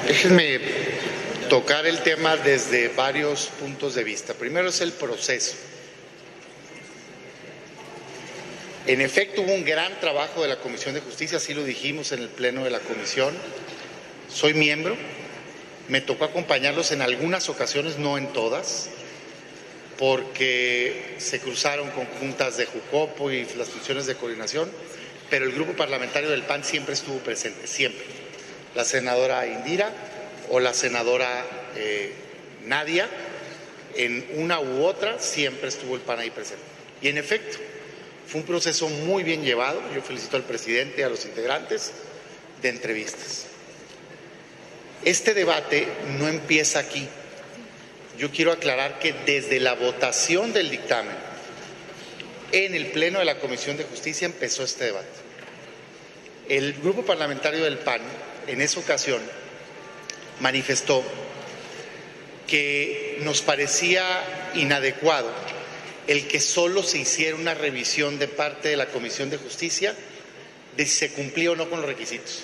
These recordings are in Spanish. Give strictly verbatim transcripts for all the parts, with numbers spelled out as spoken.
Déjenme tocar el tema desde varios puntos de vista. Primero es el proceso. En efecto, hubo un gran trabajo de la Comisión de Justicia, así lo dijimos en el pleno de la comisión. Soy miembro, me tocó acompañarlos en algunas ocasiones, no en todas, porque se cruzaron con juntas de Jucopo y las funciones de coordinación, pero el grupo parlamentario del P A N siempre estuvo presente, siempre. La senadora Indira o la senadora eh, Nadia, en una u otra, siempre estuvo el P A N ahí presente. Y en efecto, fue un proceso muy bien llevado. Yo felicito al presidente y a los integrantes de entrevistas. Este debate no empieza aquí. Yo quiero aclarar que desde la votación del dictamen en el pleno de la Comisión de Justicia empezó este debate. El grupo parlamentario del P A N en esa ocasión manifestó que nos parecía inadecuado el que solo se hiciera una revisión de parte de la Comisión de Justicia de si se cumplía o no con los requisitos.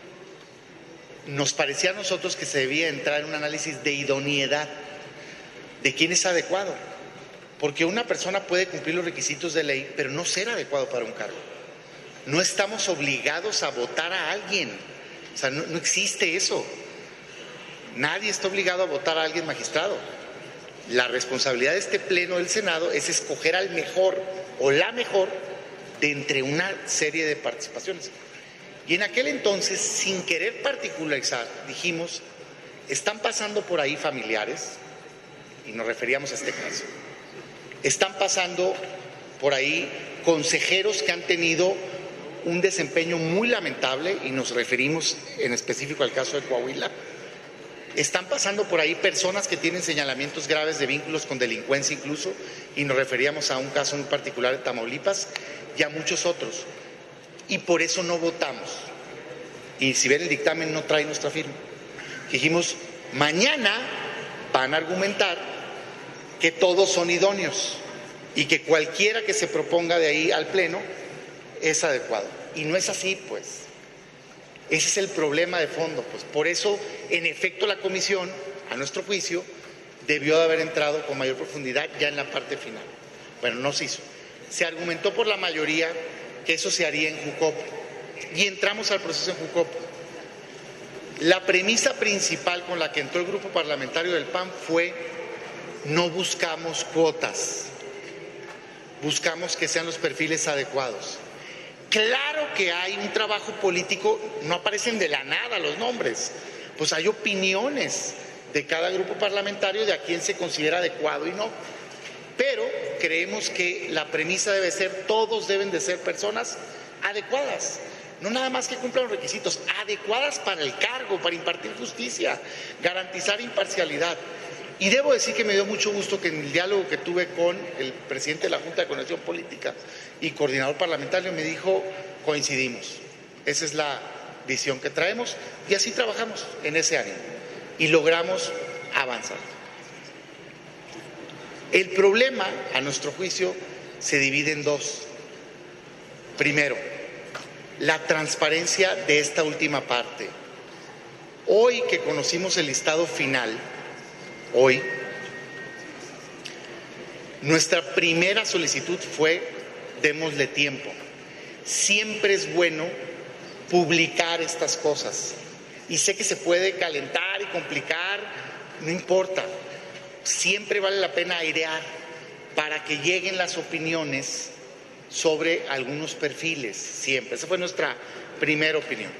Nos parecía a nosotros que se debía entrar en un análisis de idoneidad, de quién es adecuado, porque una persona puede cumplir los requisitos de ley, pero no ser adecuado para un cargo. No estamos obligados a votar a alguien, o sea, no, no existe eso. Nadie está obligado a votar a alguien magistrado. La responsabilidad de este pleno del Senado es escoger al mejor o la mejor de entre una serie de participaciones. Y en aquel entonces, sin querer particularizar, dijimos, están pasando por ahí familiares, y nos referíamos a este caso, están pasando por ahí consejeros que han tenido un desempeño muy lamentable, y nos referimos en específico al caso de Coahuila. Están pasando por ahí personas que tienen señalamientos graves de vínculos con delincuencia incluso, y nos referíamos a un caso en particular de Tamaulipas y a muchos otros. Y por eso no votamos. Y si ven el dictamen no trae nuestra firma. Dijimos, mañana van a argumentar que todos son idóneos y que cualquiera que se proponga de ahí al pleno es adecuado. Y no es así, pues. Ese es el problema de fondo, pues por eso, en efecto, la comisión, a nuestro juicio, debió de haber entrado con mayor profundidad ya en la parte final. Bueno, no se hizo. Se argumentó por la mayoría que eso se haría en Jucopo y entramos al proceso en Jucopo. La premisa principal con la que entró el grupo parlamentario del P A N fue: no buscamos cuotas, buscamos que sean los perfiles adecuados. Claro que hay un trabajo político, no aparecen de la nada los nombres, pues hay opiniones de cada grupo parlamentario de a quién se considera adecuado y no. Pero creemos que la premisa debe ser, todos deben de ser personas adecuadas, no nada más que cumplan los requisitos, adecuadas para el cargo, para impartir justicia, garantizar imparcialidad. Y debo decir que me dio mucho gusto que en el diálogo que tuve con el presidente de la Junta de Coordinación Política y coordinador parlamentario me dijo, coincidimos, esa es la visión que traemos y así trabajamos en ese ánimo y logramos avanzar. El problema, a nuestro juicio, se divide en dos. Primero, la transparencia de esta última parte. Hoy que conocimos el listado final, hoy, nuestra primera solicitud fue: démosle tiempo. Siempre es bueno publicar estas cosas. Y sé que se puede calentar y complicar, no importa. Siempre vale la pena airear para que lleguen las opiniones sobre algunos perfiles, siempre. Esa fue nuestra primera opinión.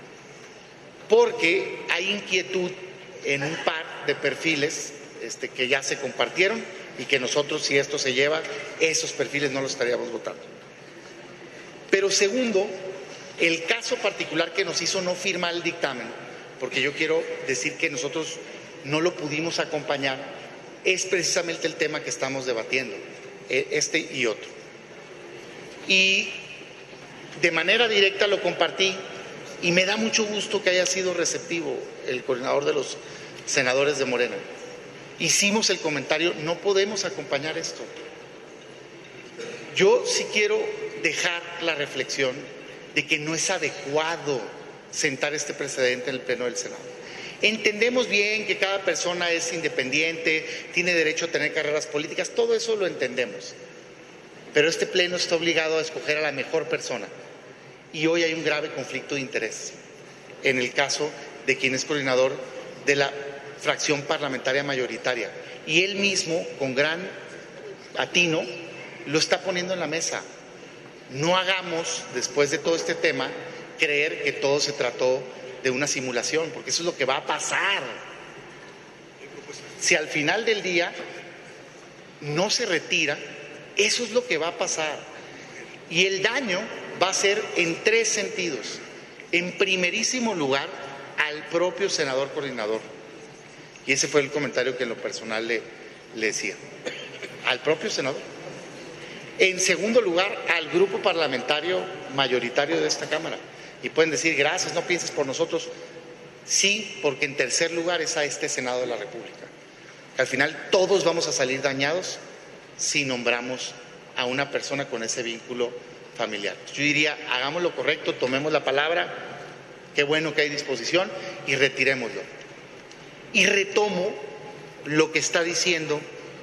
Porque hay inquietud en un par de perfiles este, que ya se compartieron y que nosotros, si esto se lleva, esos perfiles no los estaríamos votando. Pero segundo, el caso particular que nos hizo no firmar el dictamen, porque yo quiero decir que nosotros no lo pudimos acompañar, es precisamente el tema que estamos debatiendo, este y otro. Y de manera directa lo compartí y me da mucho gusto que haya sido receptivo el coordinador de los senadores de Morena. Hicimos el comentario, no podemos acompañar esto. Yo sí quiero dejar la reflexión de que no es adecuado sentar este precedente en el Pleno del Senado. Entendemos bien que cada persona es independiente, tiene derecho a tener carreras políticas, todo eso lo entendemos. Pero este pleno está obligado a escoger a la mejor persona. Y hoy hay un grave conflicto de interés en el caso de quien es coordinador de la fracción parlamentaria mayoritaria. Y él mismo, con gran atino, lo está poniendo en la mesa. No hagamos, después de todo este tema, creer que todo se trató de una simulación, porque eso es lo que va a pasar. Si al final del día no se retira, eso es lo que va a pasar. Y el daño va a ser en tres sentidos. En primerísimo lugar, al propio senador coordinador. Y ese fue el comentario que en lo personal le, le decía. Al propio senador. En segundo lugar, al grupo parlamentario mayoritario de esta Cámara. Y pueden decir, gracias, no pienses por nosotros. Sí, porque en tercer lugar es a este Senado de la República. Al final todos vamos a salir dañados si nombramos a una persona con ese vínculo familiar. Yo diría, hagamos lo correcto, tomemos la palabra, qué bueno que hay disposición y retirémoslo. Y retomo lo que está diciendo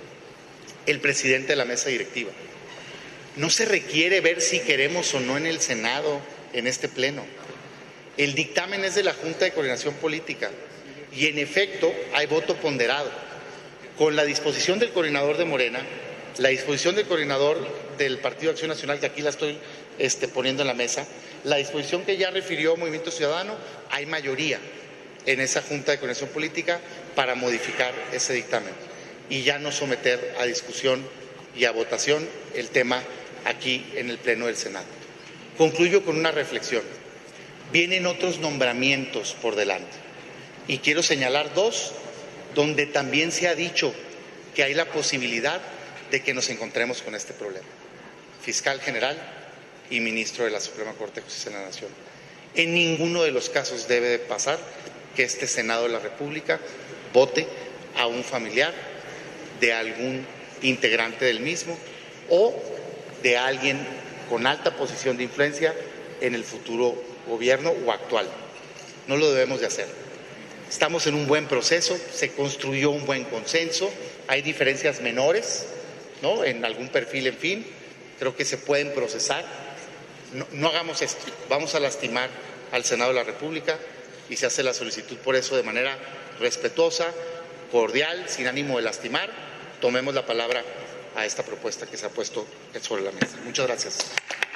el presidente de la mesa directiva. No se requiere ver si queremos o no en el Senado, en este pleno. El dictamen es de la Junta de Coordinación Política y en efecto hay voto ponderado. Con la disposición del coordinador de Morena, la disposición del coordinador del Partido de Acción Nacional, que aquí la estoy este, poniendo en la mesa, la disposición que ya refirió Movimiento Ciudadano, hay mayoría en esa Junta de Coordinación Política para modificar ese dictamen y ya no someter a discusión y a votación el tema aquí en el Pleno del Senado. Concluyo con una reflexión. Vienen otros nombramientos por delante y quiero señalar dos donde también se ha dicho que hay la posibilidad de que nos encontremos con este problema. Fiscal general y ministro de la Suprema Corte de Justicia de la Nación. En ninguno de los casos debe de pasar que este Senado de la República vote a un familiar de algún integrante del mismo o de alguien con alta posición de influencia en el futuro gobierno o actual. No lo debemos de hacer. Estamos en un buen proceso, se construyó un buen consenso, hay diferencias menores, ¿no?, en algún perfil, en fin, creo que se pueden procesar. No, no hagamos esto, vamos a lastimar al Senado de la República y se hace la solicitud por eso de manera respetuosa, cordial, sin ánimo de lastimar. Tomemos la palabra a esta propuesta que se ha puesto sobre la mesa. Muchas gracias.